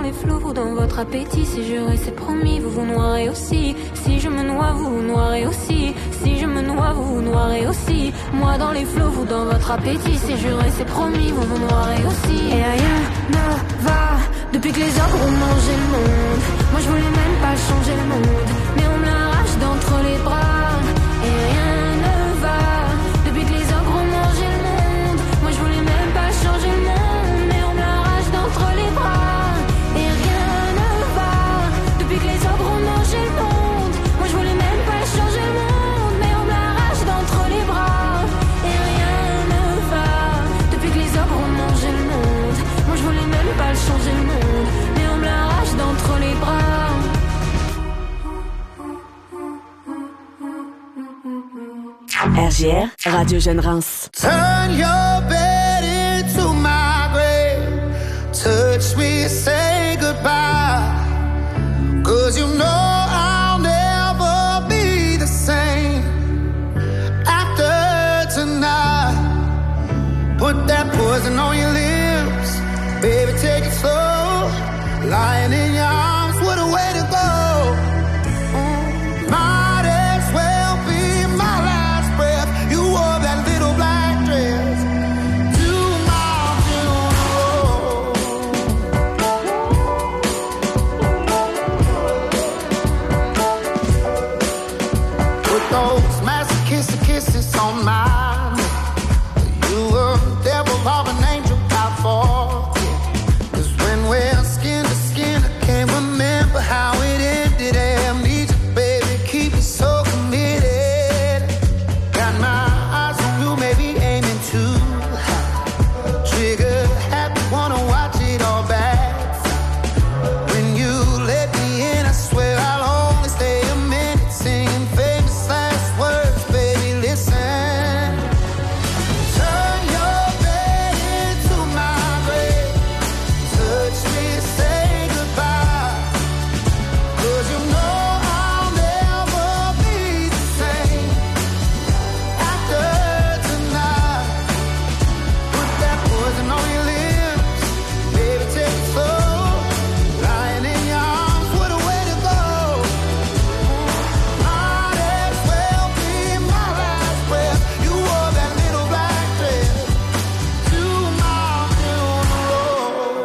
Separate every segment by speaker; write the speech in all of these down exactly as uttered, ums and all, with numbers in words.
Speaker 1: les flots, vous dans votre appétit. C'est juré, c'est promis, vous vous noierez aussi. Si je me noie, vous vous noierez aussi. Si je me noie, vous vous noierez aussi. Moi dans les flots, vous dans votre appétit. C'est juré, c'est promis, vous vous noierez aussi. Et rien ne va depuis que les ogres ont mangé le monde. Moi je voulais même pas changer le monde, mais on me l'arrache d'entre les bras. Et rien ne va depuis que les ogres ont mangé le monde. Moi je voulais même pas changer le monde, mais on me l'arrache d'entre les bras. Et rien ne va depuis que les ogres ont mangé le monde. Moi je voulais même pas changer le monde, mais on me l'arrache d'entre les bras. Et rien ne va depuis que les ogres ont mangé le monde. Moi je voulais même pas changer le monde, mais on me l'arrache d'entre les bras.
Speaker 2: R J R, Radio Jeune Rance.
Speaker 3: Turn your bed into my grave. Touch me, say goodbye. Cause you know I'll never be the same after tonight. Put that poison on your lips. Baby, take it slow. Lying in your arms, what a way to go. Might as well be my last breath. You wore that little black dress to my funeral. Put those masochistic kisses on mine. You were the devil of an angel, I forget. Cause when we're skin to skin, I can't remember how it ended. Amnesia, baby, keep me so committed. Got my eyes on you, maybe aiming too high. Trigger happy, wanna watch it all back. When you let me in, I swear I'll only stay a minute. Singing famous last words, baby, listen. Turn your bed into my grave. Touch me, say goodbye. Cause you know I'll never be the same after tonight. Put that poison on your lips. Baby, take it slow. Lying in your arms, what a way to go. Might as well be my last breath. You wore that little black dress to my funeral.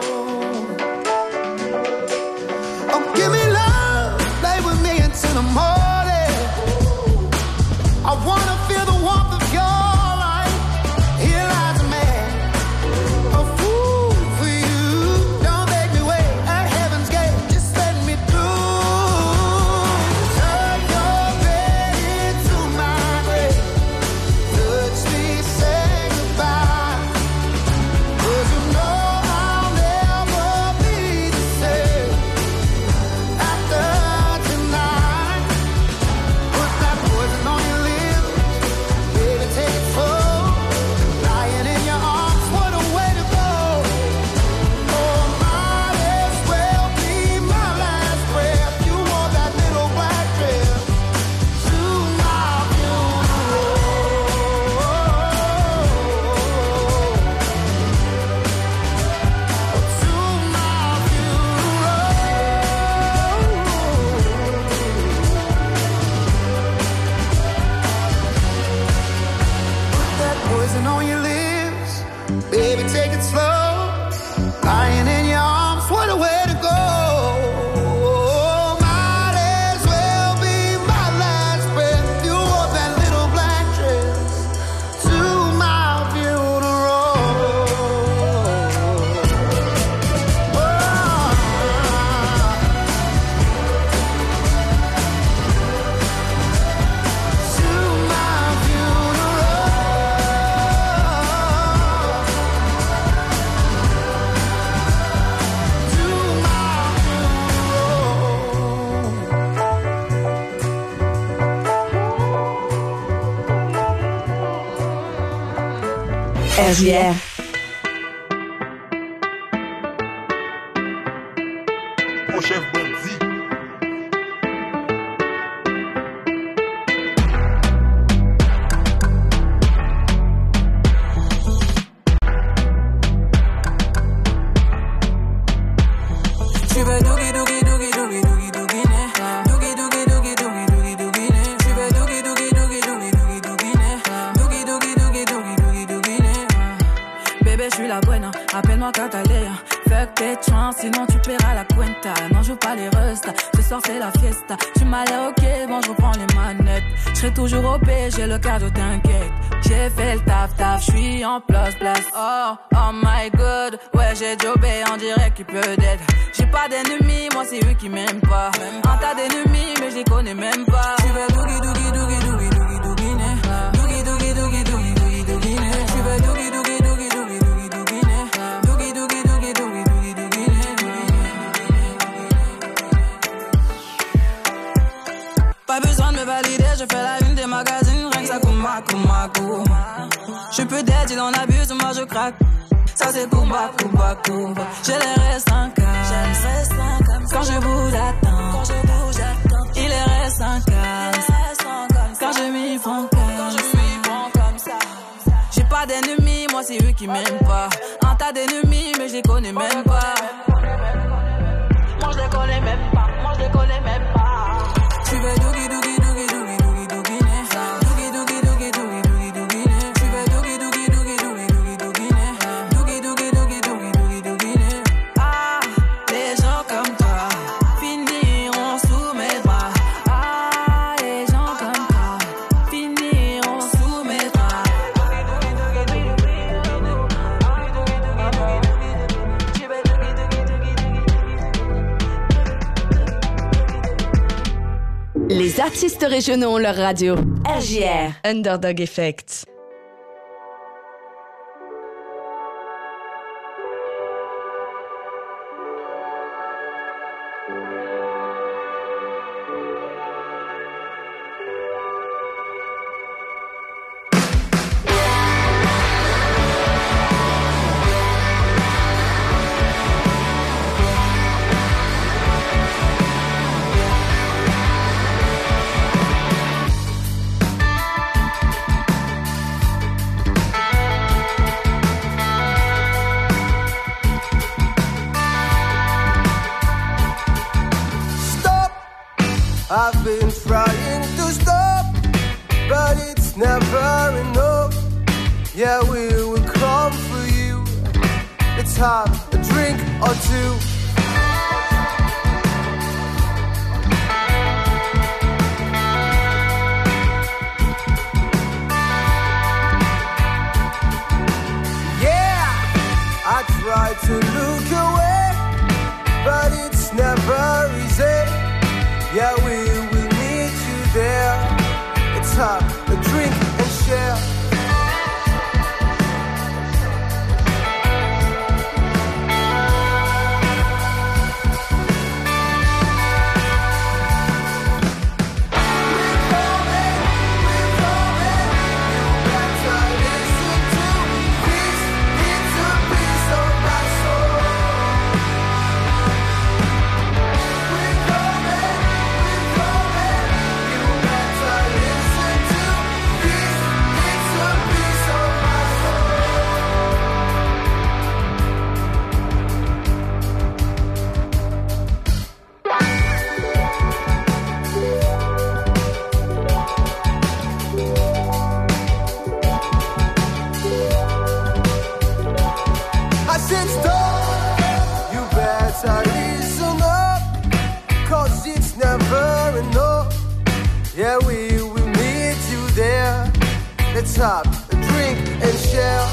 Speaker 3: Oh, give me love, play with me until the morning. I wanna feel the warmth of your light. Here lies a man, a fool for you. Don't make me wait at heaven's gate, just let me through. Turn your bed into my grave. Touch me, say goodbye. Cause you know I'll never be the same after tonight. Put that poison on your lips. Baby, take it slow. Lying in your arms, what a way to go. Oh, might as well be my last breath. You wore that little black dress to my funeral. To my funeral. Put that poison on your lips. Baby, take it slow. Lying in your arms, what a way to go. Might as well be my last breath. You wore that little black dress to my funeral. Oh. To my
Speaker 2: R J R.
Speaker 4: Mon chef bandit.
Speaker 3: Tu
Speaker 5: suis la buena, appelle-moi Catalina. Fuck tes chances, sinon tu paieras la cuenta. Non, joue pas les restes, ce soir c'est la fiesta. Tu m'as l'air ok, bon je reprends les manettes. J'serai toujours au P, j'ai le cardio, t'inquiète. J'ai fait le taf taf, j'suis en place place. Oh, oh my god, ouais j'ai jobé, on dirait qu'il peut d'être. J'ai pas d'ennemis, moi c'est eux qui m'aiment pas. Un tas d'ennemis, mais je les connais même pas. Tu veux doogie doogie doogie doogie doogie doogie né. Doogie doogie doogie doogie doogie doogie né. Tu veux doogie doogie doogie doogie doogie doogie né. Doogie doogie doogie doogie doogie doogie né. Pas besoin de me valider, je fais la une des magazines, rien que ça kouma kouma kouma. Je peux d'être, il en abuse, moi je craque. Ça c'est kouma kouma kouma. J'ai les restes en calme. Quand je bouge attends. Il est reste en calme. Quand je m'y prends comme ça. J'ai pas d'ennemis, moi c'est eux qui m'aiment pas. Un tas d'ennemis, mais je les connais même pas. Moi je les connais même pas. Moi je les connais même pas. Tu veux doogie doogie doogie doogie doogie doogie né. Doogie doogie doogie doogie doogie doogie né. Tu veux doogie doogie doogie doogie doogie doogie né. Doogie doogie doogie doogie doogie doogie né. Ah, les gens comme toi finiront sous mes bras. Ah, les gens comme toi finiront sous mes bras.
Speaker 2: Les artistes régionaux ont leur radio. R J R.
Speaker 6: Underdog Effect.
Speaker 7: I've been trying to stop, but it's never enough. Yeah, we will come for you. Let's have a drink or two. Yeah, I try to look away, but it's never easy. Yeah, we will meet you there. Let's have a drink and share. Yeah, we will meet you there. Let's have a drink and share.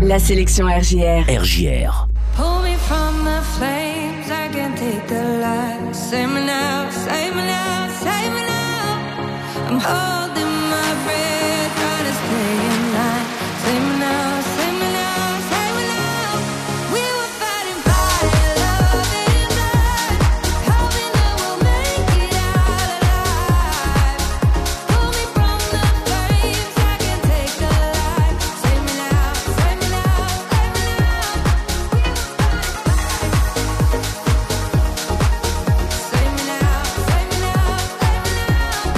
Speaker 2: La sélection R J R.
Speaker 6: R J R.
Speaker 1: Pull me from the flames, I can take the light. Save me now, save me now, save me now. I'm holding my breath, trying to stay in line. Save me now, save me now, save me now. We were fighting fire, love and blood, hoping that we'll make it out alive. Pull me from the flames, I can take the light. Save me now, save me now, save me now. Save me now, save me now, save me now.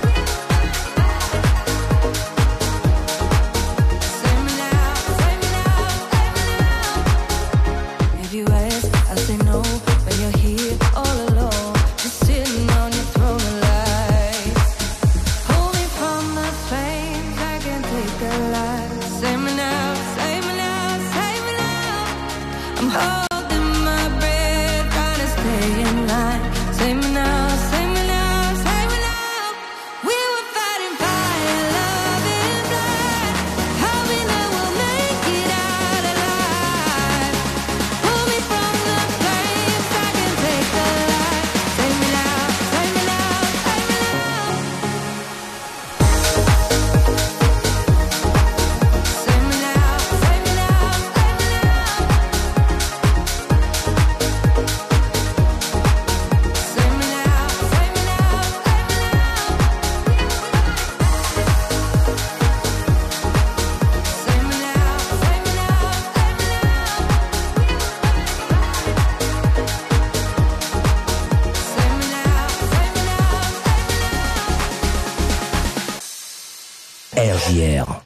Speaker 1: Save me now, save me now, save me now. If you ask, I say no. When you're here all alone, just sitting on your throne of light. Pull me from the flames, I can take the light. Save me now, save me now, save me now. I'm holding my breath, trying to stay in line. Save me now, save me now, save me now. We were fighting fire, love and blood, hoping that we'll make it out alive. Pull me from the flames, I can take the light. Save me now, save me now, save me now. Save me now, save me now, save me now. Save me now, save me now, save me now. Save me now, save me now, save me now. Save me now, save me now.
Speaker 6: R J R.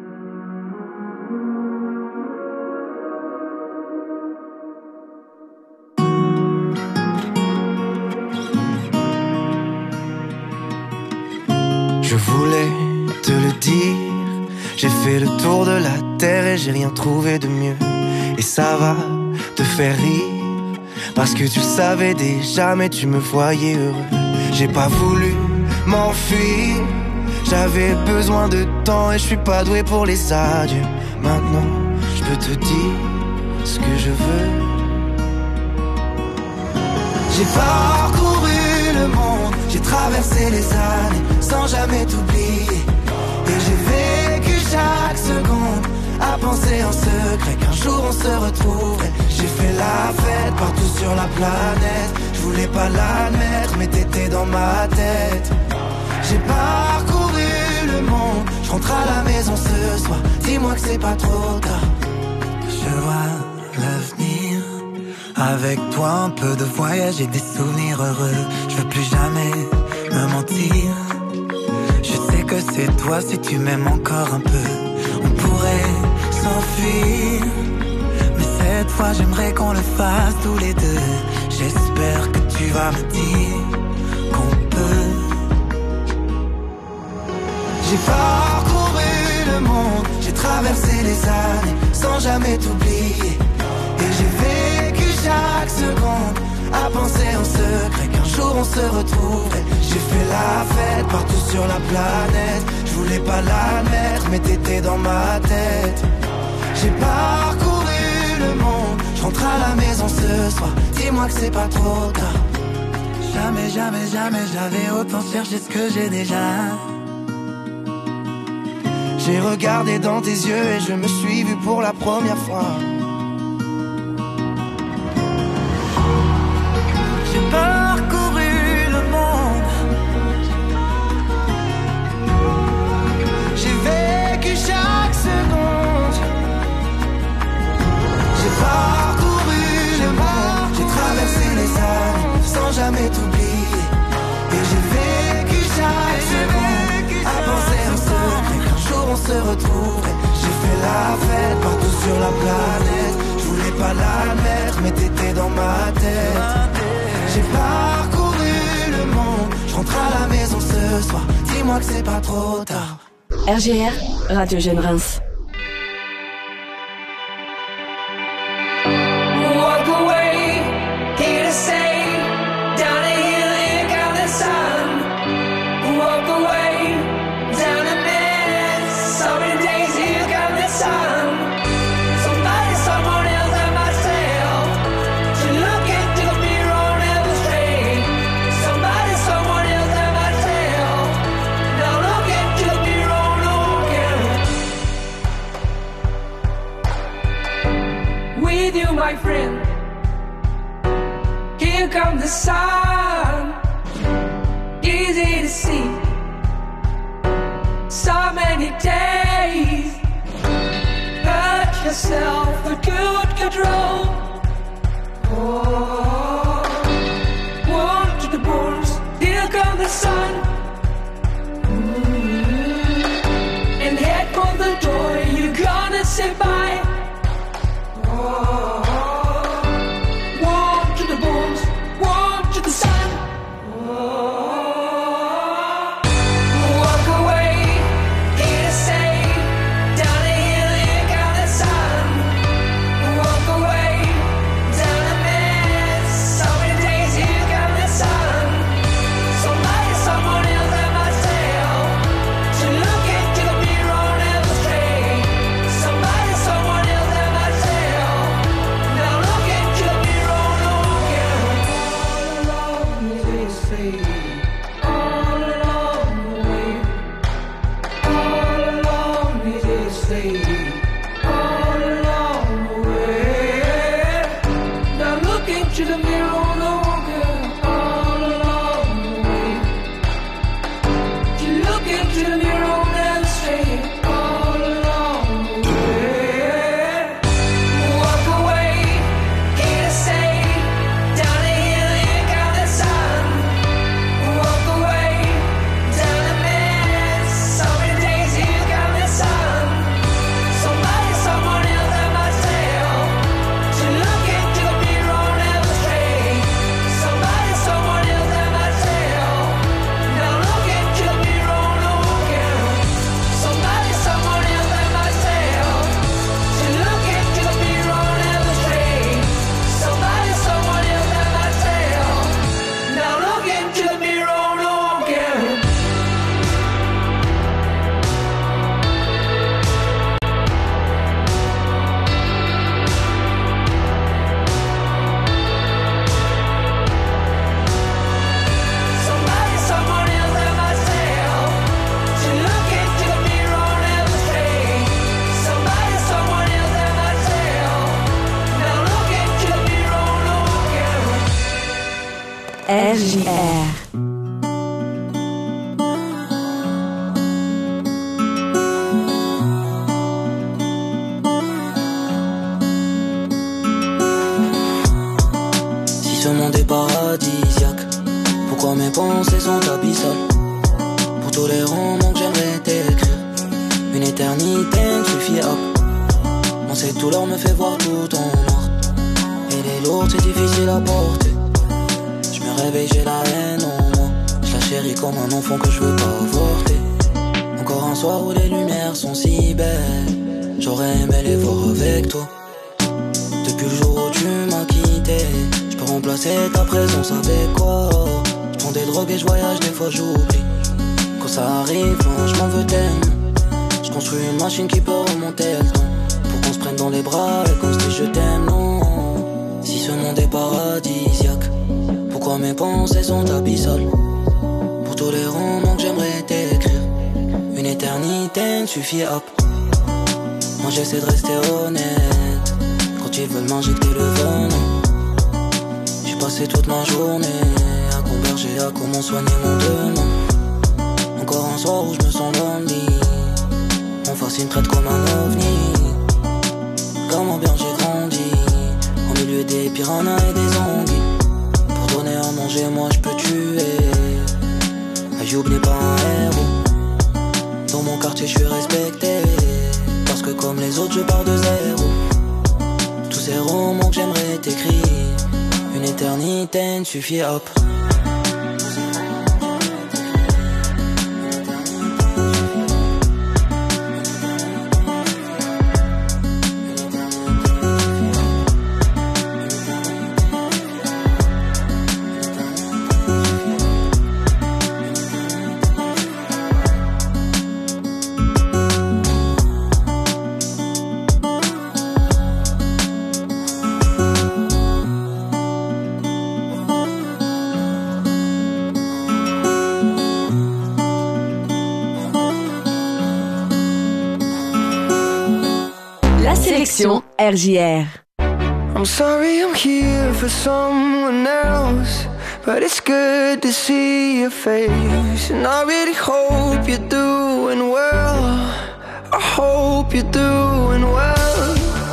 Speaker 7: Je voulais te le dire, j'ai fait le tour de la terre et j'ai rien trouvé de mieux. Et ça va te faire rire, parce que tu le savais déjà mais tu me voyais heureux. J'ai pas voulu m'enfuir, j'avais besoin de temps et je suis pas doué pour les adieux. Maintenant je peux te dire ce que je veux. J'ai parcouru le monde, j'ai traversé les années sans jamais t'oublier. Et j'ai vécu chaque seconde à penser en secret qu'un jour on se retrouverait. J'ai fait la fête partout sur la planète, je voulais pas l'admettre mais t'étais dans ma tête. J'ai parcouru le monde, je rentre à la maison ce soir, dis-moi que c'est pas trop tard. Je vois l'avenir, avec toi un peu de voyage et des souvenirs heureux. Je veux plus jamais me mentir, je sais que c'est toi si tu m'aimes encore un peu. On pourrait s'enfuir, mais cette fois j'aimerais qu'on le fasse tous les deux. J'espère que tu vas me dire qu'on peut. J'ai parcouru le monde, j'ai traversé les années sans jamais t'oublier. Et j'ai vécu chaque seconde à penser en secret qu'un jour on se retrouverait. J'ai fait la fête partout sur la planète, je voulais pas l'admettre mais t'étais dans ma tête. J'ai parcouru le monde, je rentre à la maison ce soir, dis-moi que c'est pas trop tard. Jamais, jamais, jamais j'avais autant cherché ce que j'ai déjà. J'ai regardé dans tes yeux et je me suis vu pour la première fois. J'ai parcouru le monde, j'ai vécu chaque seconde. J'ai parcouru le monde, j'ai traversé les années sans jamais t'oublier. Et j'ai vécu chaque seconde à penser en secret qu'un jour on se retrouverait. J'ai fait la fête partout sur la planète, je voulais pas l'admettre mais t'étais dans ma tête. J'ai parcouru le monde, je rentre à la maison ce soir, dis-moi que c'est pas trop tard.
Speaker 2: R J R, Radio Jeune Reims.
Speaker 8: Walk away, here to stay, down a hill, here comes the sun. Walk away, down a bed, so many days, here comes the sun. yourself with good control. Oh, walk to the borders, here comes the sun. Mm-hmm. And head for the door, you're gonna say bye. Oh, walk to the bones, walk to the sun. Oh, walk away, here to stay. Down the hill, here comes the sun. Walk away, down the mess. So many days, here comes the sun. Somebody, someone else at my tail. To look into the mirror, never stray. Somebody, someone else at my tail. Now look into the mirror, no one can. All alone, they say. All along the way. All along, they say. All along the way. Now look into the mirror, no one can. All along the way. You look into the mirror and say, all along the way. Walk away, here to stay. Down the hill, here comes the sun. Walk away, down the mess. So many days, here comes the sun. Somebody, someone else at my tail. To look into the mirror, never stray. Somebody, someone else at my tail. Now look into the mirror, no one can. Somebody, someone else at my tail. To look into the mirror, never stray. Somebody, someone else at my tail. Now look into the mirror, no one can. Somebody, someone else at my tail. To look into the mirror, never stray. Somebody, someone else at my tail. Now look into the mirror, no one can.
Speaker 2: R J R.
Speaker 6: Si ce monde est paradisiaque, pourquoi mes pensées sont abyssales? Pour tous les romans que j'aimerais t'écrire, une éternité me suffit hop. On sait tout l'or me fait voir tout en noir. Elle est lourde, c'est difficile à porter. Je me réveille, j'ai la haine en moi. Je la chéris comme un enfant que je veux pas avorter. Encore un soir où les lumières sont si belles, j'aurais aimé les voir avec toi. Depuis le jour où tu m'as quitté, je peux remplacer ta présence avec quoi? Je prends des drogues et je voyage, des fois j'oublie. Quand ça arrive, non, je m'en veux tellement. Je construis une machine qui peut remonter le temps. Pour qu'on se prenne dans les bras et qu'on se dise je t'aime, non. Si ce monde est paradisiaque, pourquoi mes pensées sont abyssales? Pour tous les romans que j'aimerais t'écrire, une éternité me suffit hop. Moi j'essaie de rester honnête. Quand ils veulent m'injecter le venin, j'ai passé toute ma journée à converger à comment soigner mon demain. Encore un soir où je me sens lonely, mon face me traite comme un ovni. Comment bien j'ai grandi, au milieu des piranhas et des anguilles. Pour donner à manger moi je peux tuer. Ayoub n'est pas un héros. Dans mon quartier je suis respecté, parce que comme les autres je pars de zéro. Tous ces romans que j'aimerais t'écrire, une éternité ne suffit hop.
Speaker 2: Sélection R J R.
Speaker 7: I'm sorry I'm here for someone else, but it's good to see your face. And I really hope you're doing well. I hope you're doing well.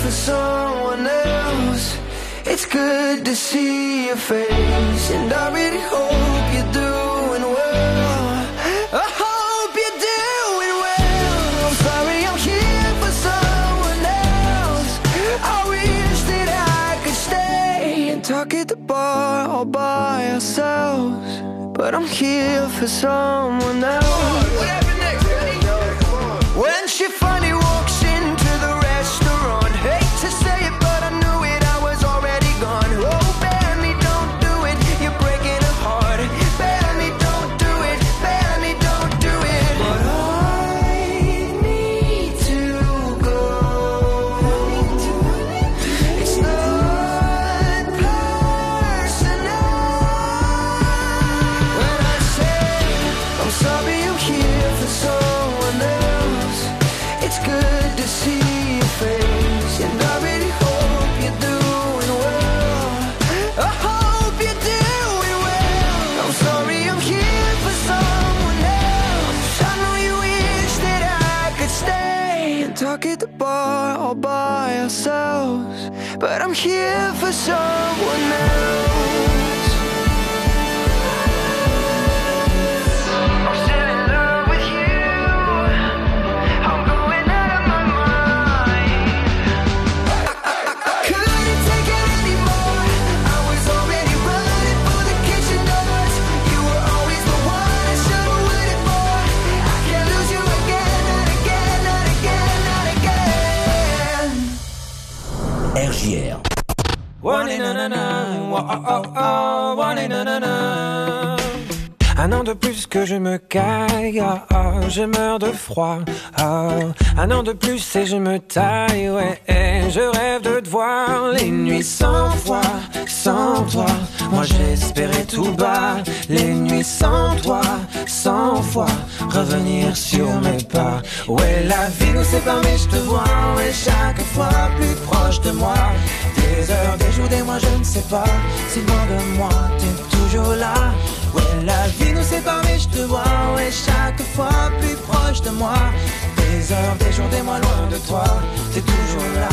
Speaker 7: for someone else. It's good to see your face, and I really hope you're doing well. I hope you're doing well. I'm sorry I'm here for someone else. I wish that I could stay and talk at the bar all by ourselves, but I'm here for someone else. What happened next, Daddy? When she finally walks into the restaurant, hate to say it, but I knew it, I was already gone. Oh, Benny, don't do it, you're breaking her heart. Benny, don't do it, Benny, don't do it. But I need to go. It's not personal. When I say I'm sorry I'm here for someone else, it's good to see your face, and I really hope you're doing well. I hope you're doing well. I'm sorry I'm here for someone else. I know you wish that I could stay and talk at the bar all by ourselves, but I'm here for someone else. I'm still in love with you. I'm going out of my mind. Couldn't take it anymore. I was already running for the kitchen doors. You were always the one I should've waited for. I can't lose you again, not again, not again, not again.
Speaker 6: R J R.
Speaker 9: Un an de plus que je me caille, ah, ah, je meurs de froid. Ah, un an de plus et je me taille, ouais. Et je rêve de te voir les nuits sans foi, sans toi. Moi j'espérais tout bas, les nuits sans toi, sans foi, revenir sur mes pas. Ouais, la vie nous sépare mais je te vois, ouais, chaque fois plus proche de moi. Des heures, des jours, des mois, je ne sais pas, si loin de moi, t'es toujours là. Ouais, la vie nous sépare mais je te vois, ouais, chaque fois plus proche de moi. Des heures, des jours, des mois, loin de toi, t'es toujours là.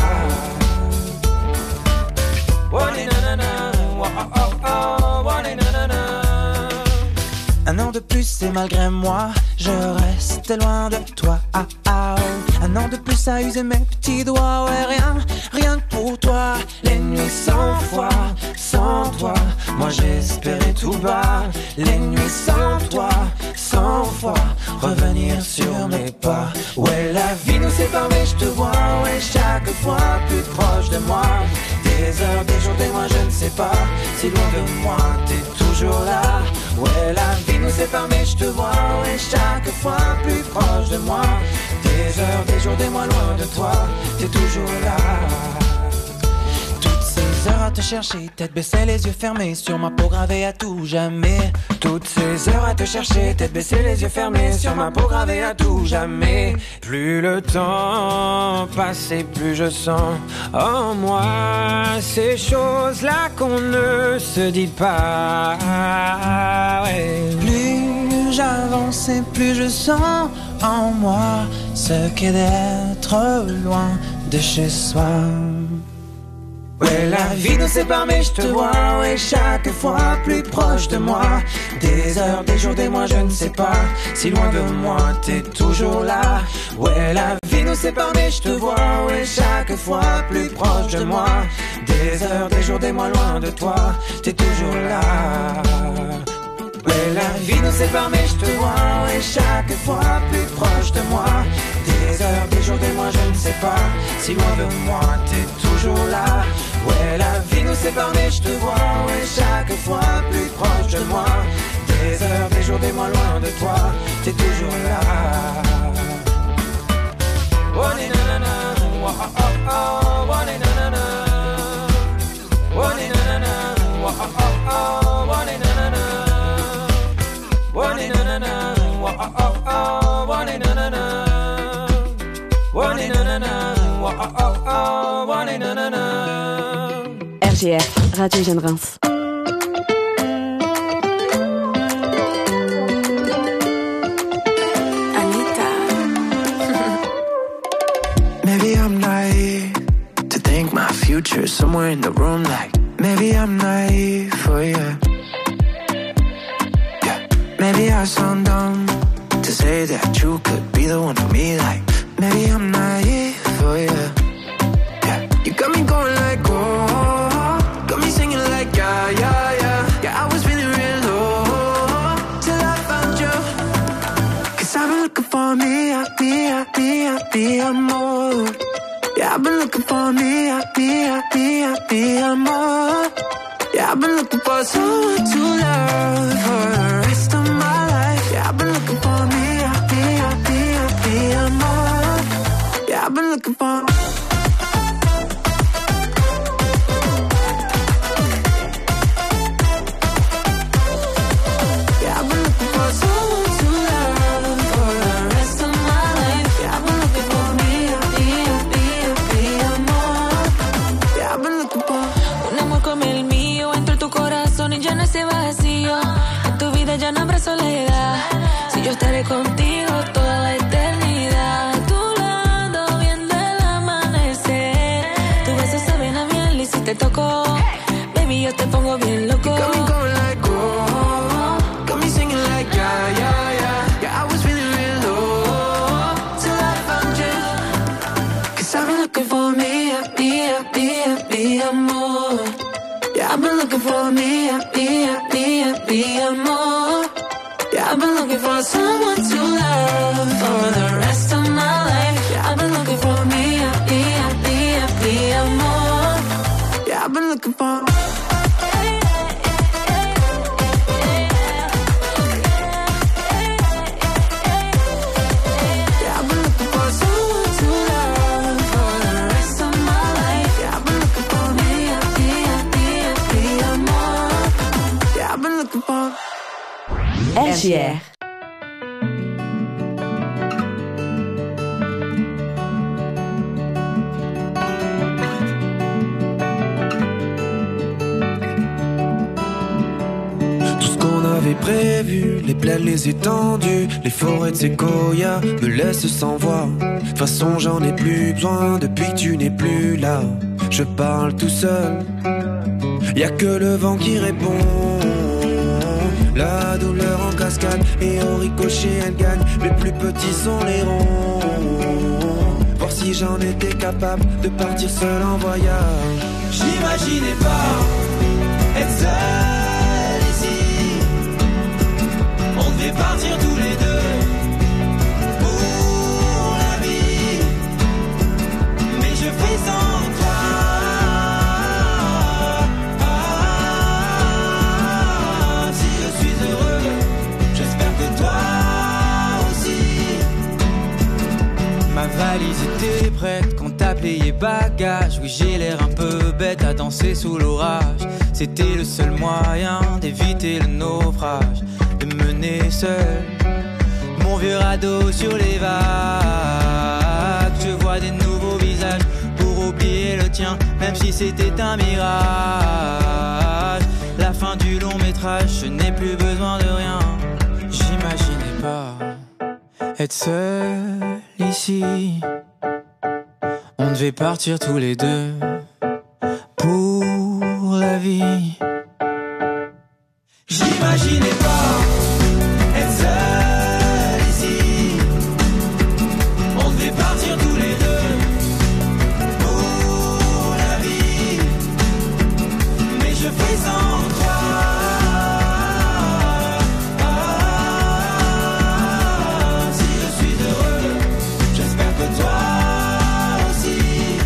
Speaker 9: Un an de plus et malgré moi, je reste loin de toi. Ah, ah, oh. Un an de plus à user mes petits doigts, ouais, rien, rien que pour toi. Les nuits sans foi, sans toi, moi j'espérais tout bas. Les nuits sans toi, sans foi, revenir sur mes pas. Ouais, la vie nous sépare mais je te vois, ouais, chaque fois plus proche de moi. Des heures, des jours, des mois, je ne sais pas, si loin de moi, t'es toujours là. Ouais, la vie nous sépare mais je te vois, ouais, chaque fois plus proche de moi. Des heures, des jours, des mois, loin de toi, t'es toujours là. Toutes ces heures à te chercher, tête baissée, les yeux fermés, sur ma peau gravée à tout jamais. Toutes ces heures à te chercher, tête baissée, les yeux fermés, sur ma peau gravée à tout jamais. Plus le temps passe et plus je sens en moi ces choses-là qu'on ne se dit pas. Ouais. Plus j'avance et plus je sens en moi ce qu'est d'être loin de chez soi. Ouais, la vie nous sépare mais je te vois, ouais, chaque fois plus proche de moi. Des heures, des jours, des mois, je ne sais pas, si loin de moi, t'es toujours là. Ouais, la vie nous sépare mais je te vois, ouais, chaque fois plus proche de moi. Des heures, des jours, des mois, loin de toi, t'es toujours là. Ouais, la vie nous sépare mais je te vois, ouais, chaque fois plus proche de moi. Des heures, des jours, des mois, je ne sais pas, si loin de moi, t'es toujours là. Ouais, la vie nous sépare mais je te vois, ouais, chaque fois plus proche de moi. Des heures, des jours, des mois, loin de toi, t'es toujours là. Oh, na na na, oh, oh, oh, oh, na na na. Oh, na na na, oh, oh, oh, oh, na na na. Oh, na na na, oh, oh, oh, oh, na na na. Oh, na na na, oh, oh, oh, oh, na na na.
Speaker 2: R J R, Radio Jeune Reims.
Speaker 7: Maybe I'm naive to think
Speaker 9: future somewhere in the room like maybe I'm naive for you. Yeah, maybe I sound dumb to say that you could be the one for me like maybe I'm naive for you. Yeah, you got me going like oh, got me singing like yeah, yeah, yeah. Yeah, I was feeling real low till I found you. Cause I've been looking for me, I be, I be, I be, I'm more. Yeah, I've been looking for me, I be, I be, I be, I'm more. Yeah, I've been looking for someone to love for the rest of my life. Yeah, I've been looking for me, I be, I be, I be, I'm more. Yeah, I've been looking for. Yeah, I've been looking for someone to love for the rest of my life. Yeah, I've been looking for me, I be, I be, I be, I'm more. Yeah, I've been looking for.
Speaker 1: Un amor como el mío entró en tu corazón y llena ese vacío. En tu vida ya no habrá soledad. Si yo estaré contigo toda la eternidad. A tu lado viendo el amanecer. Tus besos saben a miel y si te toco, baby, yo te pongo bien loco.
Speaker 9: You got me going like oh, got me singing like yeah, yeah, yeah. Yeah, I was feeling real low till I found you. Cause I've been looking for me, I be, I be, I be, I'm more. Yeah, I've been looking for me, I be, I be, I be, I'm more. Yeah, I've been looking for someone to love for the rest of my life. Yeah, I've been looking for me, I be, I be, I be, I'm more. Yeah, I've been looking for. Yeah, I've been looking for someone to love for the rest of my life. Yeah, I've been looking for me, I be, I be, I be, I'm more. Yeah, I've been looking for.
Speaker 2: R J R.
Speaker 9: Tout ce qu'on avait prévu, les plaines, les étendues, les forêts de séquoia me laissent sans voix. De toute façon j'en ai plus besoin depuis que tu n'es plus là. Je parle tout seul, y'a que le vent qui répond. La douleur en cascade et au ricochet elle gagne. Les plus petits sont les ronds. Voir si j'en étais capable de partir seul en voyage.
Speaker 10: J'imaginais pas être seul ici. On devait partir tous les deux pour la vie. Mais je fais sans toi. Ah, si je suis heureux, j'espère que toi aussi.
Speaker 11: Ma valise était prête quand t'as plié bagage. Oui, j'ai l'air un peu bête à danser sous l'orage. C'était le seul moyen d'éviter le naufrage, de mener seul mon vieux radeau sur les vagues. Je vois des nouveaux visages pour oublier le tien, même si c'était un mirage. La fin du long métrage, je n'ai plus besoin de rien. J'imaginais pas être seul ici. On devait partir tous les deux pour la vie.
Speaker 10: J'imaginais pas être seul ici. On devait partir tous les deux pour la vie. Mais je fais sans toi. Ah, si je suis heureux, j'espère que toi aussi.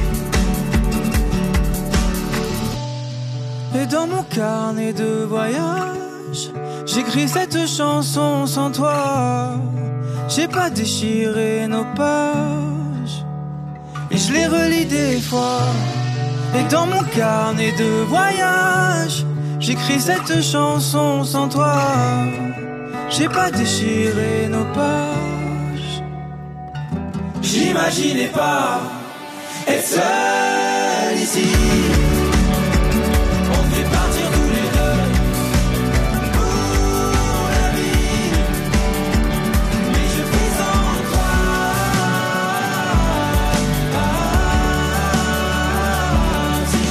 Speaker 11: Et dans mon carnet de voyage, j'écris cette chanson sans toi. J'ai pas déchiré nos pages et je les relis des fois. Et dans mon carnet de voyage, j'écris cette chanson sans toi. J'ai pas déchiré nos pages.
Speaker 10: J'imaginais pas être seul ici. On devait partir tous les deux pour la vie. Mais je fais sans toi. Ah, si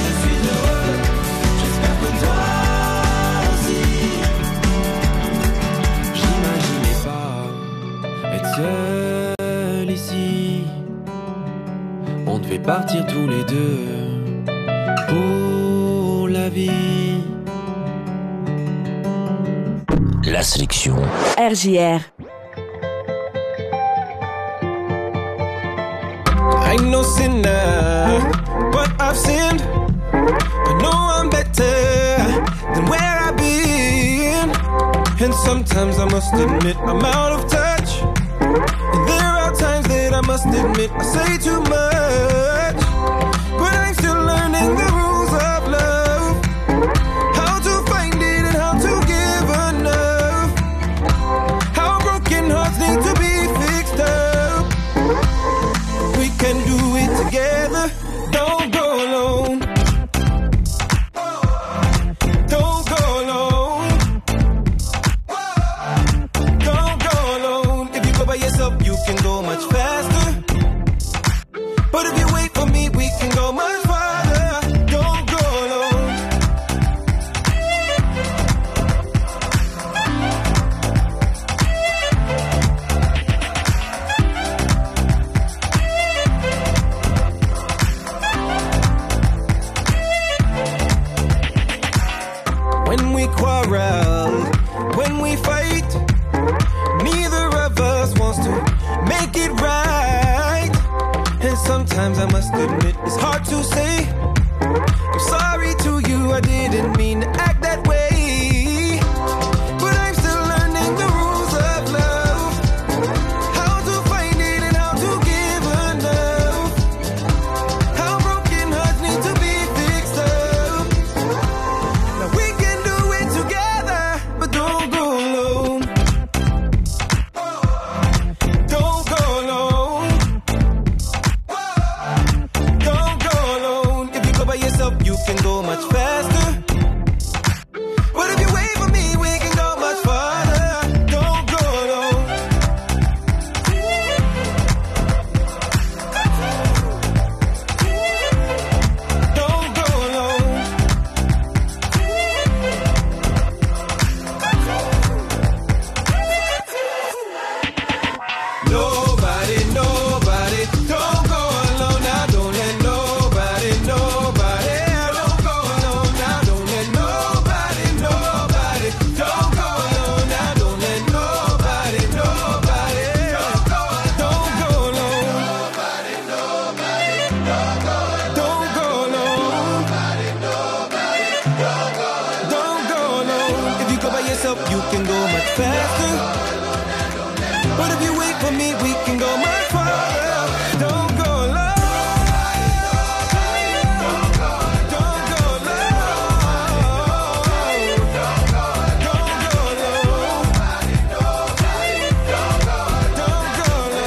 Speaker 11: partir tous les deux pour la vie.
Speaker 12: La sélection
Speaker 2: R J R.
Speaker 7: I ain't no sinner, but I've sinned. I know I'm better than where I've been. And sometimes I must admit I'm out of touch. And there are times that I must admit I say too much. But I'm still learning the rules of love, how to find it and how to give enough, how broken hearts need to be fixed up. We can do it together, don't go alone. Don't go alone. Don't go alone. If you go by yourself, you can go much faster. But if you wait for me, we can go much farther. Don't go alone. When we quarrel, when we fight, neither of us wants to make it right. And sometimes I must admit it's hard to say I'm sorry to you, I didn't mean to act that way. But I'm still learning the rules of love, how to find it and how to give enough, how broken hearts need to be fixed up. Now we can do it together, but don't go alone. Don't go alone. Don't go alone. If you go by yourself, you can go much faster. But if you wait for me, we can go much farther. Don't go alone. Don't go alone. Nobody, nobody, don't go alone now. Don't let nobody, nobody, don't go alone now. Don't let nobody, nobody, don't go alone now. Don't let nobody, nobody, don't go alone. Don't go alone. Nobody, nobody, don't go alone. Don't go alone. Nobody, nobody, don't go alone. Don't go alone. If you go by yourself, you can go much faster. But if you wait for me, we can go much farther. Don't go alone. Don't go alone. Don't go alone. Don't go alone. Don't go alone. Don't go alone. Don't go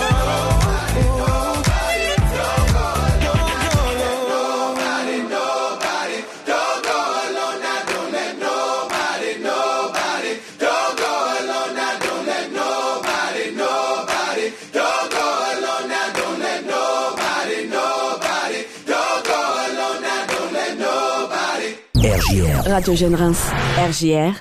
Speaker 7: alone. Now don't let nobody, nobody, don't go alone. Now don't let nobody, nobody, don't go alone. Now don't let nobody, nobody, don't go alone. Now don't let nobody.
Speaker 12: R J R.
Speaker 2: Radio Jeune Reims. R J R.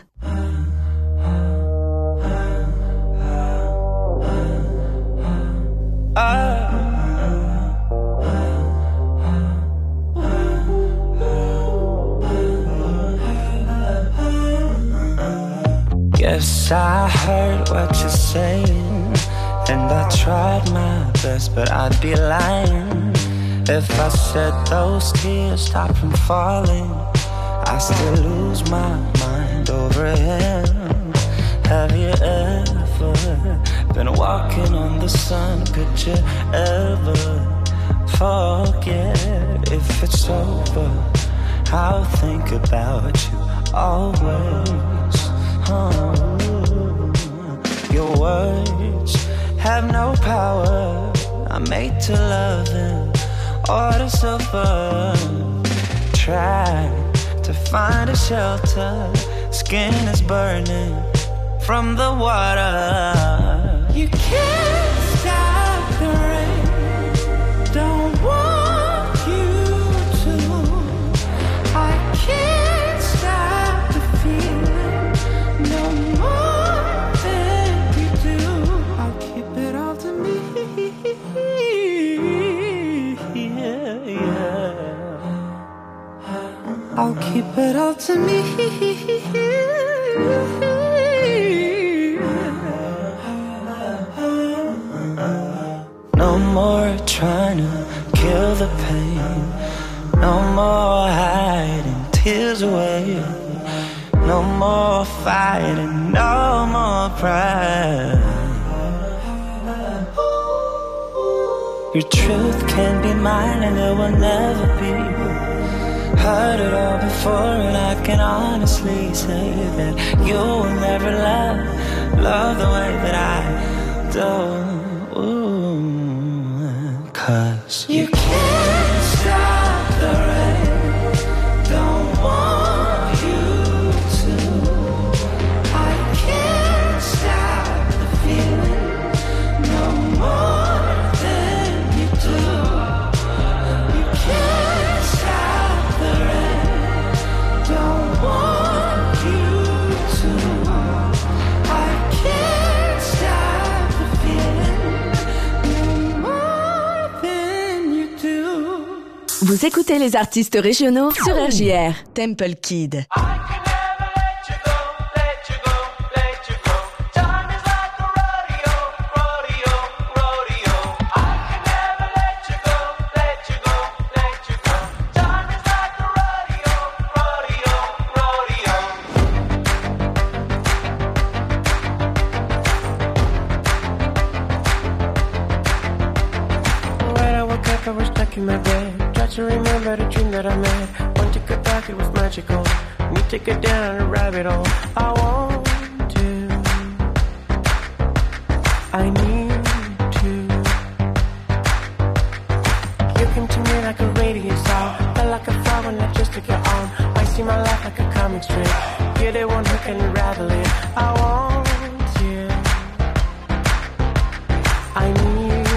Speaker 9: Guess I heard what you're saying, and I tried my best, but I'd be lying if I said those tears stopped from falling. I still lose my mind over him. Have you ever been walking on the sun? Could you ever forget if it's over? I'll think about you always. Oh, your words have no power. I'm made to love them or to suffer. Try to find a shelter. Skin is burning from the water. You can't stop the rain. Don't want you to. I can't stop the feeling no more than you do. I'll keep it all to me. Yeah,
Speaker 13: it all to me.
Speaker 6: No more trying to kill the pain. No more hiding tears away. No more fighting, no more pride. Your truth can be mine and it will never be. Heard it all before and I can honestly say that you will never love, love the way that I do. Ooh, 'cause you can't stop the rain, don't want you to. I can't stop the feeling no more than you do. You can't stop the rain, don't want you to. I can't stop the feeling no more than you do.
Speaker 2: Vous écoutez les artistes régionaux sur R J R.
Speaker 14: Temple Kid.
Speaker 15: I was stuck in my bed, tried to remember the dream that I made. Want to get back, it was magical. Need to get down and rabbit hole. I want to, I need to. You came to me like a radiant star, felt like a flower when I just took your arm. I see my life like a comic strip. You're the one who can unravel it. I want you, I need.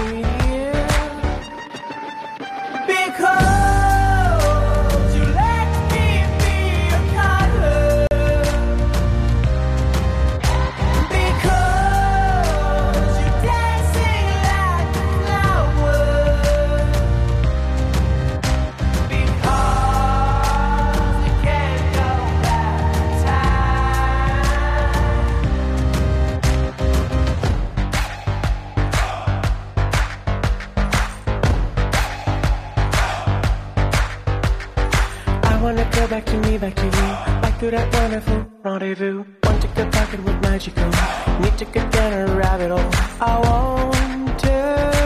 Speaker 15: Back to me, back to you, back to that wonderful rendezvous. Want to get back, it was magical. Need to get down and rabbit hole. I want to,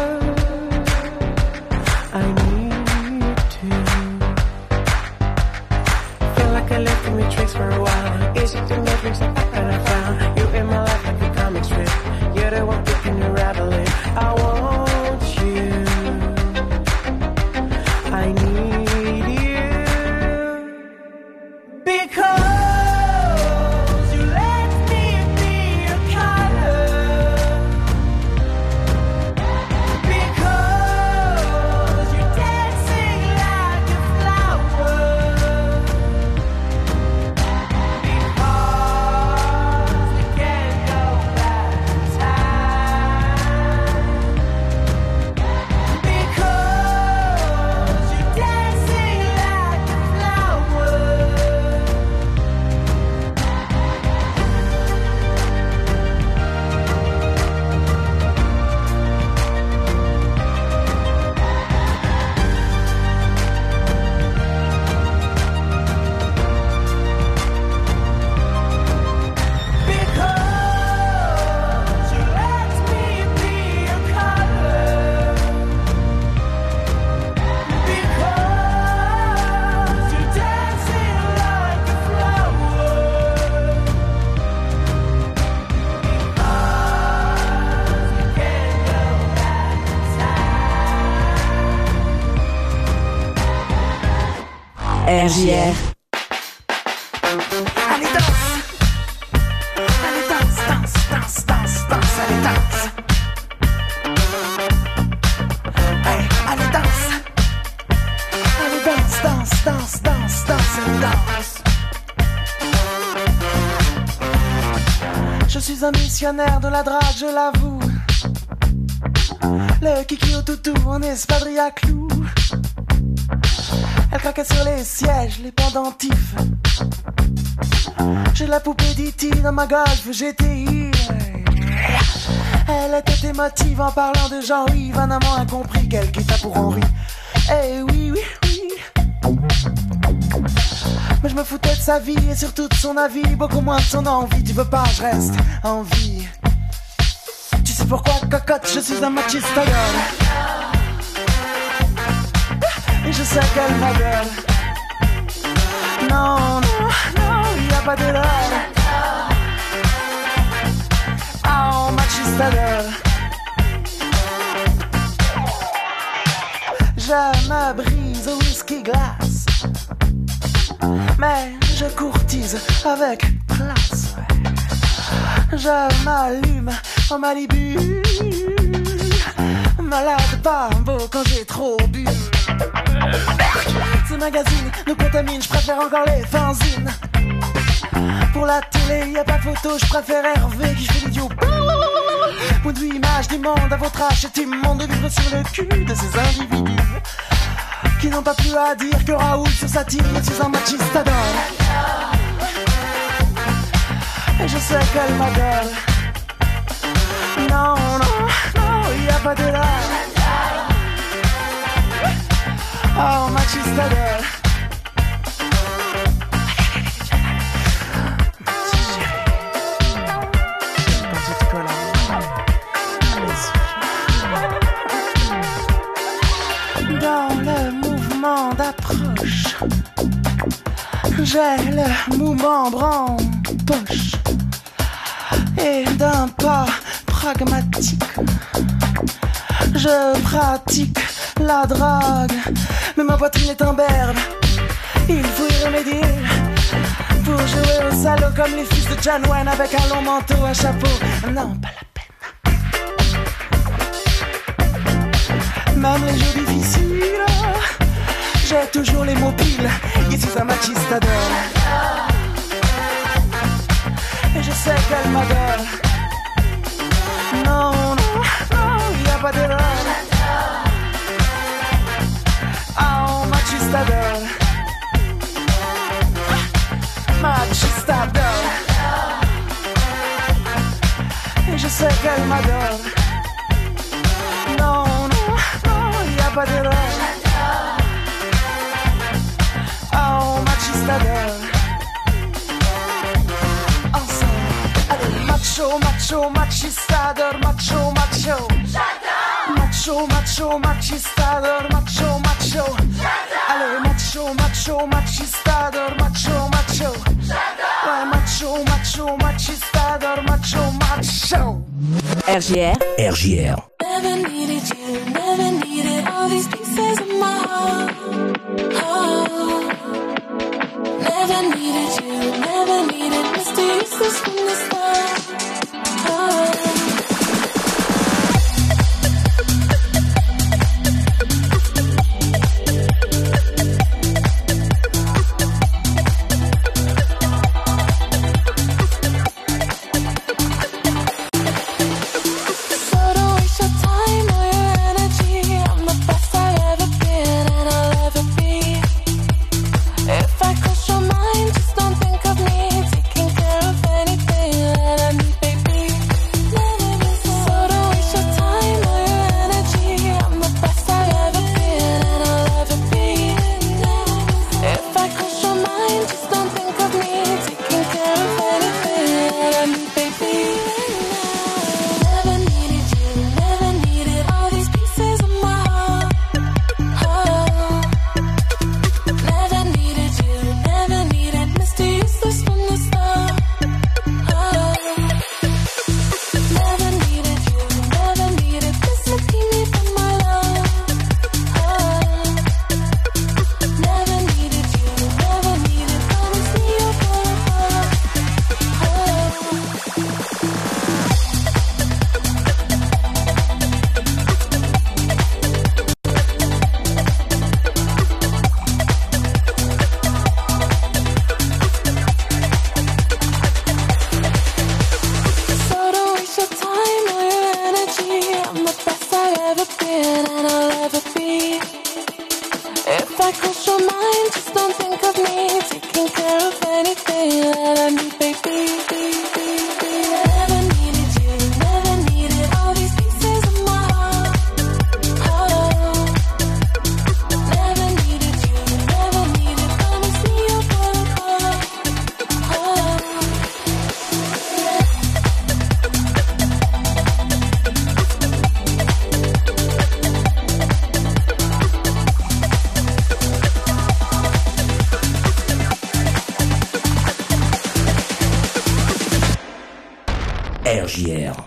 Speaker 15: I need to. Feel like I left in the tricks for a while. Is it the matrix that I found? You in my life like a comic strip. You're the one who can unravel it. I want you, I need.
Speaker 2: R J R.
Speaker 3: Allez danse, allez danse, danse, danse, danse, danse, allez danse. Hey, allez danse, allez danse, danse, danse, danse, danse, allez danse. Je suis un missionnaire de la drague, je l'avoue. Le kiki au toutou en espadrille à clous.
Speaker 13: Elle craquait sur les sièges, les pendentifs. J'ai la poupée d'E T dans ma Golf G T I. Elle était émotive en parlant de Jean-Yves, un amant incompris qu'elle quitta pour Henri. Eh oui, oui, oui. Mais je me foutais de sa vie et surtout de son avis, beaucoup moins de son envie. Tu veux pas, je reste en vie. Tu sais pourquoi, cocotte, je suis un machista girl. Et je sais qu'elle m'adore. Non, non, non, y a pas de l'heure. Oh, machista girl. Je me brise au whisky glace, mais je courtise avec classe. Je m'allume en Malibu, malade pas beau quand j'ai trop bu. Ces magazines nous contaminent, je préfère encore les fanzines. Pour la télé, y a pas de photo, je préfère Hervé qui fait l'idiot. Point de vue image du monde à votre âge, c'est immonde de vivre sur le cul de ces individus qui n'ont pas plus à dire que Raoul sur sa team. Je suis un machista d'or. Et je sais qu'elle m'adore. Non, non, non, y a pas de là. Oh, machista d'or. Dans le mouvement d'approche, j'ai le mouvement en poche. Et d'un pas pragmatique, je pratique la drague. Mais ma poitrine est en berbe, il faut y remédier. Pour jouer au salaud comme les fils de John Wayne avec un long manteau, un chapeau, non pas la même les jours difficiles, j'ai toujours les mots piles. Ici un machista d'or. Et je sais qu'elle m'adore. Non, non, non, y a pas d'erreur. Oh, machista d'or. Machista d'or. Et je sais qu'elle m'adore. Non, pas d'erreur. Oh, machista d'or. Ensemble, allez, macho, macho, machista d'or, macho, macho. Macho, macho, machista d'or, macho, macho. Allez, macho, macho, machista d'or, macho, macho. Ouais, macho, macho, machista d'or, macho, macho.
Speaker 2: R J R.
Speaker 12: R J R.
Speaker 1: Never needed you, never needed all these pieces of my heart. Oh, never needed you, never needed Mister Useless from the start. Oh.
Speaker 14: If I cross your mind, just don't think of me taking care of anything.
Speaker 12: R J R.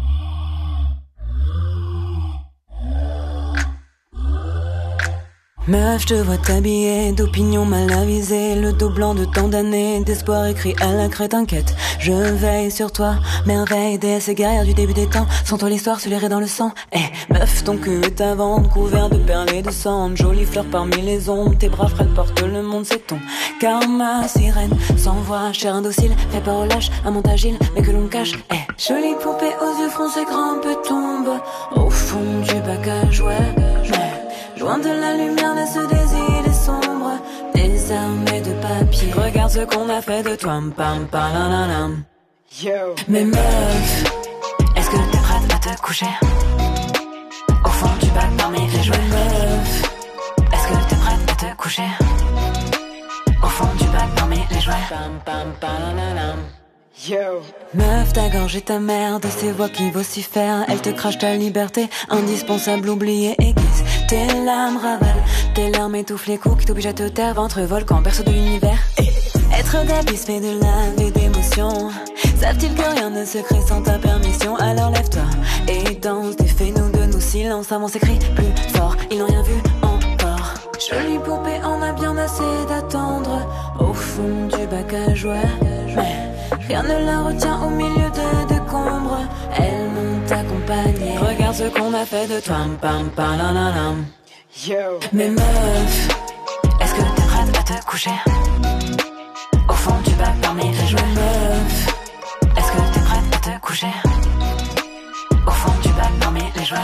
Speaker 14: Meuf, je te vois t'habiller d'opinions mal avisées, le dos blanc de tant d'années, d'espoir écrit à la craie, t'inquiète. Je veille sur toi, merveille, déesse et guerrière du début des temps. Sans toi l'histoire se lirait dans le sang. Eh, hey, meuf, ton cul est à vendre, couvert de perles et de cendres. Jolie fleur parmi les ombres, tes bras frêles portent le monde, c'est ton karma, sirène. Sans voix, chair indocile, fait peur au lâche, un monte agile, mais que l'on cache. Eh, hey, jolie poupée aux yeux froncés, grimpe tombe au fond du bac à jouets. Loin de la lumière de ce désir est sombre, désarmé de papier. Regarde ce qu'on a fait de toi, pam pam la la la. Yo. Mais meuf, est-ce que t'es prête à te coucher au fond du bac parmi les jouets? Meuf, est-ce que t'es prête à te coucher au fond du bac parmi les jouets? Pam pam pam la la la. Yo. Meuf, ta gorge est ta mère, de ces voix qui vocifèrent. Elle te crache ta liberté, indispensable, oubliée, aiguise. Tes larmes ravalent, tes larmes étouffent les coups qui t'obligent à te taire. Ventre volcan, berceau de l'univers. Être d'abysse fait de lave et d'émotions. Savent-ils que rien ne se crée sans ta permission? Alors lève-toi et danse, défais-nous de nos silences. Avant s'écrit plus fort, ils n'ont rien vu encore. Jolie poupée en a bien assez d'attendre au fond du bac à jouets. Mais rien ne la retient au milieu de décombres. Elle monte accompagnée. Regarde ce qu'on a fait de toi, pam pam la la la. Yo. Mais meuf, est-ce que t'es prête à te coucher au fond du bac parmi les jouets? Meuf, est-ce que t'es prête à te coucher au fond du bac parmi les jouets?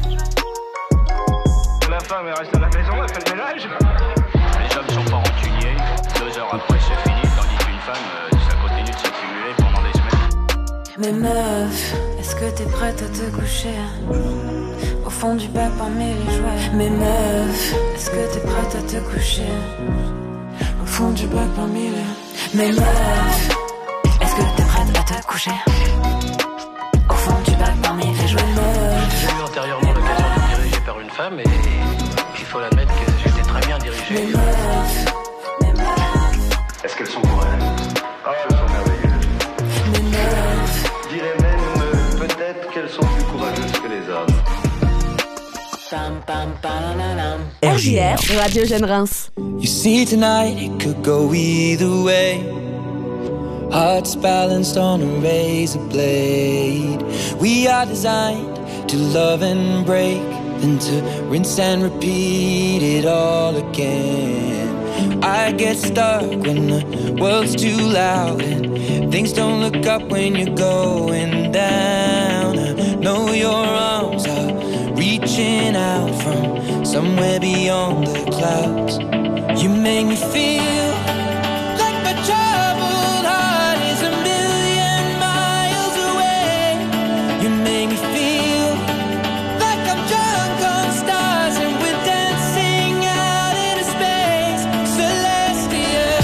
Speaker 16: La femme elle reste à la maison, elle fait le ménage. Les hommes sont pas rancuniers. Deux heures après c'est fini, tandis qu'une femme euh, ça continue de s'accumuler pendant des semaines.
Speaker 14: Mais meuf, est-ce que t'es prête à te coucher au fond du bac parmi les jouets? Mais meuf, est-ce que t'es prête à te coucher au fond du bac parmi les... Mais meuf, est-ce que t'es prête à te coucher au fond du bac parmi les jouets?
Speaker 16: J'ai eu antérieurement l'occasion de me diriger par une femme et il faut l'admettre que j'étais très bien dirigé.
Speaker 14: Mais meuf, mais meuf,
Speaker 16: est-ce qu'elles sont pour elles? Ah, elles sont merveilleuses.
Speaker 14: mais meuf,
Speaker 16: Je dirais même euh, peut-être qu'elles sont plus courageuses que les hommes.
Speaker 14: pam pam pam la la la.
Speaker 2: R J R, Radio Jeune Reims.
Speaker 9: You see tonight it could go either way. Hearts balanced on a razor blade. We are designed to love and break, then to rinse and repeat it all again. I get stuck when the world's too loud and things don't look up when you're going down. I know your arms are reaching out from somewhere beyond the clouds. You make me feel like my troubled heart is a million miles away. You make me feel like I'm drunk on stars and we're dancing out into space, celestial.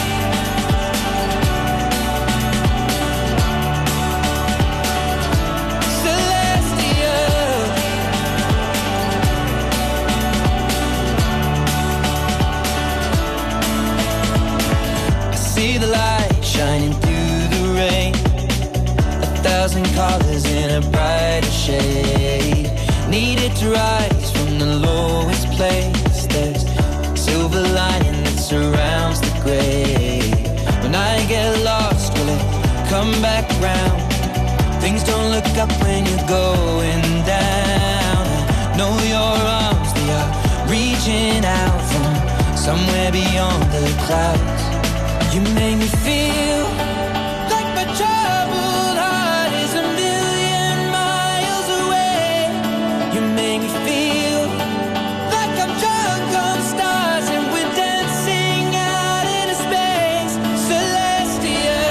Speaker 9: Celestial. I see the light shining through the rain, a thousand colors in a brighter shade. Needed to rise from the lowest place. There's a silver lining that surrounds the gray. When I get lost, will it come back round? Things don't look up when you're going down. I know your arms, they are reaching out from somewhere beyond the clouds. You make me feel like my troubled heart is a million miles away. You make me feel like I'm drunk on stars and we're dancing out into space, celestial.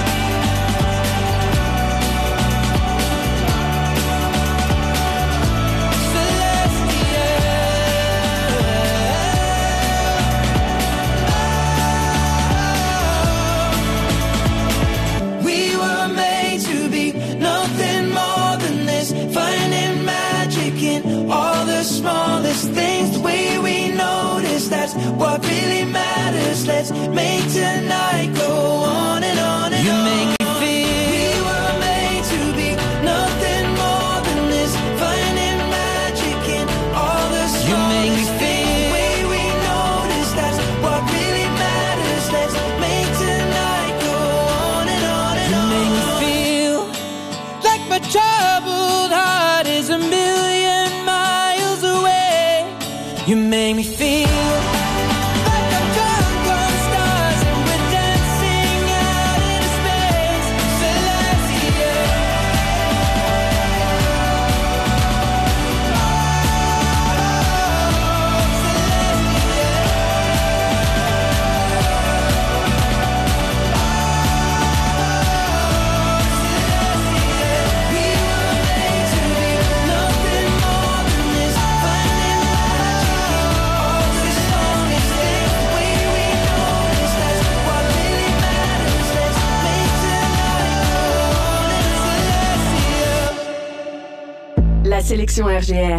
Speaker 9: We were made to be nothing more than this, finding magic in all the smallest things. The way we notice, that's what really matters. Let's make tonight go on and on and you on. You make me feel we were made to You make me feel like I'm drunk on stars and we're dancing out in space, Celestia.
Speaker 2: La sélection R G R.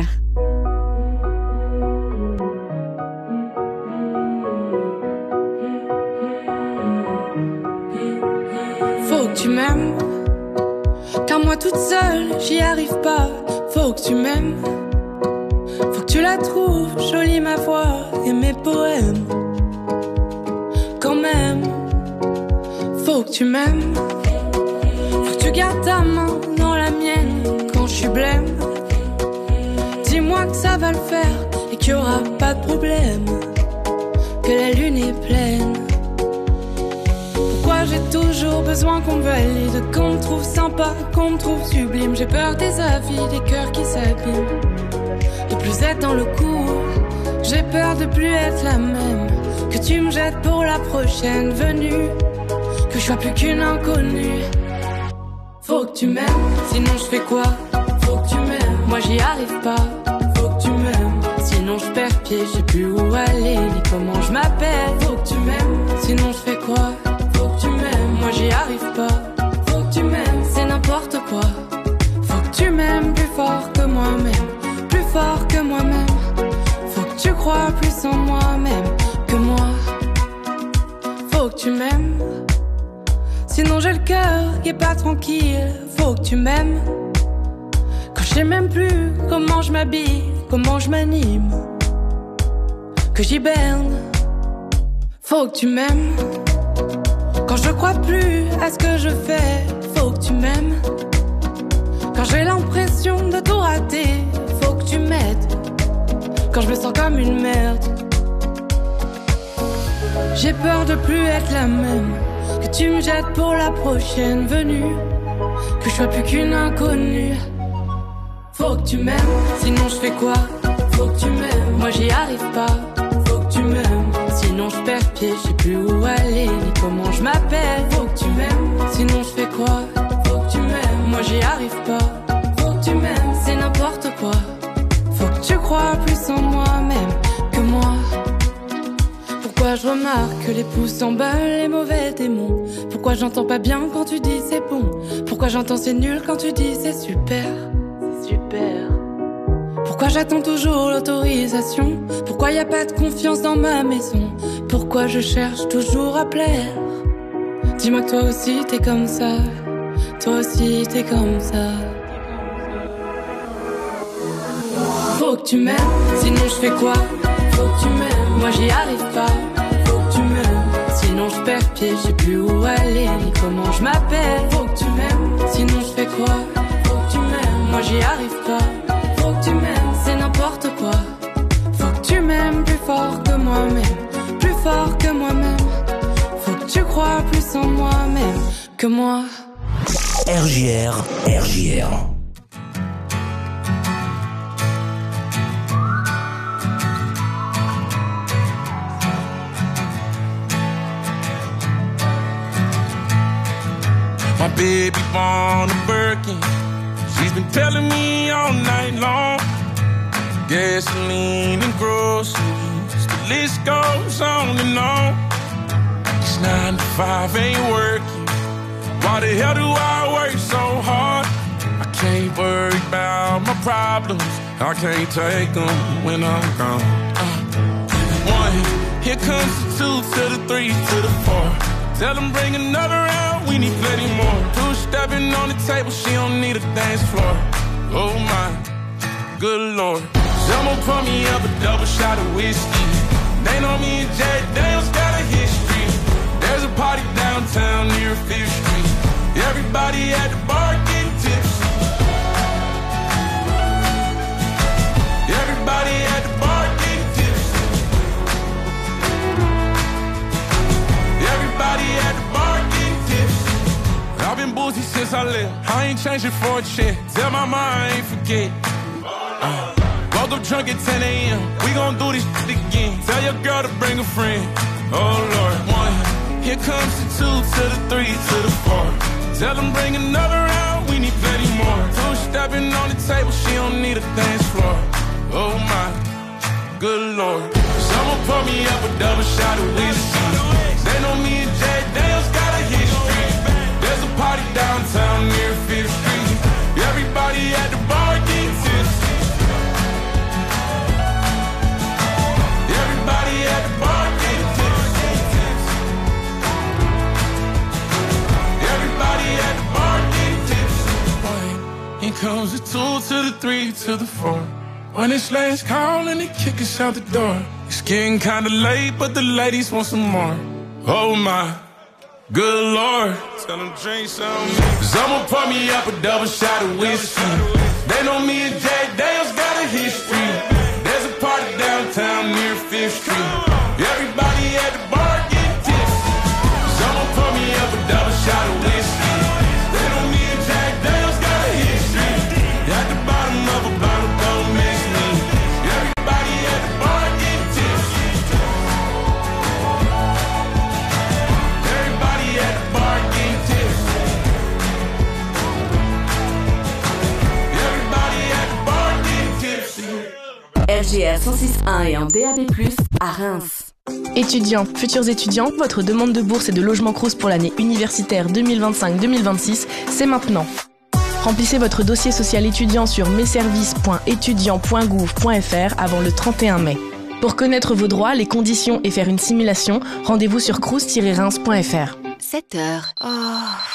Speaker 5: Faut que tu m'aimes, car moi toute seule j'y arrive pas. Faut que tu m'aimes, faut que tu la trouves jolie ma voix et mes poèmes. Quand même, faut que tu m'aimes, faut que tu gardes ta main dans la mienne quand je suis blême. Dis-moi que ça va le faire et qu'il y aura pas de problème, que la lune est pleine. Pourquoi j'ai toujours besoin qu'on me valide, qu'on me trouve sympa, qu'on me trouve sublime. J'ai peur des avis, des cœurs qui s'abîment, de plus être dans le coup. J'ai peur de plus être la même, que tu me jettes pour la prochaine venue, que je sois plus qu'une inconnue. Faut que tu m'aimes, sinon je fais quoi? Faut que tu m'aimes, moi j'y arrive pas. Faut que tu m'aimes, sinon je perds pied, je sais plus où aller ni comment je m'appelle. Faut que tu m'aimes, sinon je fais quoi? Faut que tu m'aimes, moi j'y arrive pas. Faut que tu m'aimes, c'est n'importe quoi. Faut que tu m'aimes plus fort que moi-même, plus fort que moi-même. Faut que tu crois plus en moi-même que moi. Faut que tu m'aimes, sinon j'ai le cœur qui est pas tranquille. Faut que tu m'aimes, quand je sais même plus comment je m'habille, comment je m'anime, que j'hiberne. Faut que tu m'aimes, quand je crois plus à ce que je fais. Faut que tu m'aimes, quand j'ai l'impression de tout rater. Faut que tu m'aides, quand je me sens comme une merde. J'ai peur de plus être la même, que tu me jettes pour la prochaine venue, que je sois plus qu'une inconnue. Faut que tu m'aimes, sinon je fais quoi? Faut que tu m'aimes, moi j'y arrive pas. Faut que tu m'aimes, sinon je perds pied, je sais plus où aller ni comment je m'appelle. Faut que tu m'aimes, sinon je fais quoi? Faut que tu m'aimes, moi j'y arrive pas. Faut que tu m'aimes, c'est n'importe quoi. Faut que tu crois plus en moi-même que moi. Pourquoi je remarque que les pouces s'emballent, les mauvais démons? Pourquoi j'entends pas bien quand tu dis c'est bon? Pourquoi j'entends c'est nul quand tu dis c'est super? C'est super. Pourquoi j'attends toujours l'autorisation? Pourquoi y a pas de confiance dans ma maison? Pourquoi je cherche toujours à plaire? Dis-moi que toi aussi t'es comme ça, toi aussi t'es comme ça. Faut que tu m'aimes, sinon je fais quoi? Faut que tu m'aimes, moi j'y arrive pas. Faut que tu m'aimes, sinon je perds pied, je sais plus où aller ni comment je m'appelle. Faut que tu m'aimes, sinon je fais quoi? Faut que tu m'aimes, moi j'y arrive pas. Faut que tu m'aimes, c'est n'importe quoi. Faut que tu m'aimes plus fort que moi-même, plus fort que moi-même. Faut que tu crois plus en moi-même que moi.
Speaker 12: R J R, R J R.
Speaker 17: My baby born a Birkin. She's been telling me all night long. Gasoline and groceries, the list goes on and on. This nine to five ain't working. Why the hell do I work so hard? I can't worry about my problems, I can't take them when I'm gone. uh, One, here comes the two to the three to the four. Tell them bring another round, we need plenty more. Two stepping on the table, she don't need a dance floor. Oh my, good lord. Someone pour me up a double shot of whiskey. They know me and Jack Daniels got a history. There's a party downtown near Fifth Street. Everybody at the bar getting tipsy. Everybody at the bar getting tipsy. since I left. I ain't changing for a check. Tell my mom I ain't forget. Uh, woke up drunk at ten a.m. We gon' do this shit again. Tell your girl to bring a friend. Oh Lord, one. Here comes the two to the three to the four. Tell them bring another round. We need plenty more. Two stepping on the table. She don't need a dance floor. Oh my, good Lord. Someone pour me up a double shot of whiskey. They know me and Jay Daniels got a history. There's a party downtown near Fifth Street. Everybody at the bar getting tipsy. Everybody at the bar getting tipsy. Everybody at the bar getting tipsy. Here comes the two to the three to the four. When it's last call and they kick us out the door. It's getting kinda late, but the ladies want some more. Oh my, good Lord. Tell them drink some. Someone pour me up a double shot of whiskey. They know me and Jay Daniels got a history. There's a party downtown near Fifth Street. Everybody at the bar getting tipsy. Someone pour me up a double shot of whiskey. They know me and Jay Daniels got a history. At the bottom of a bottle, don't miss me. Everybody at the bar getting tipsy. Everybody at the bar getting tipsy. Everybody at the bar getting tipsy.
Speaker 2: R J R cent six point un et en D A B plus, à Reims.
Speaker 18: Étudiants, futurs étudiants, votre demande de bourse et de logement Crous pour l'année universitaire deux mille vingt-cinq deux mille vingt-six, c'est maintenant. Remplissez votre dossier social étudiant sur messervices point étudiant point gouv point f r avant le trente et un mai. Pour connaître vos droits, les conditions et faire une simulation, rendez-vous sur crous tiret reims point f r.
Speaker 19: sept heures. Oh.